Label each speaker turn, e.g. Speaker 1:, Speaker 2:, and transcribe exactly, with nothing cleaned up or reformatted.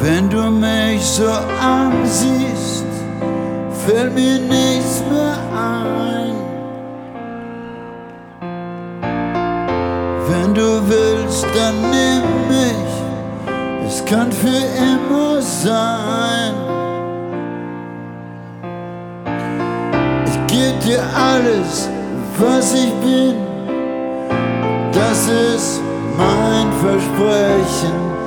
Speaker 1: Wenn du mich so ansiehst, fällt mir nichts mehr ein. Wenn du willst, dann nimm mich, es kann für immer sein. Ich geb dir alles, was ich bin, das ist mein Versprechen.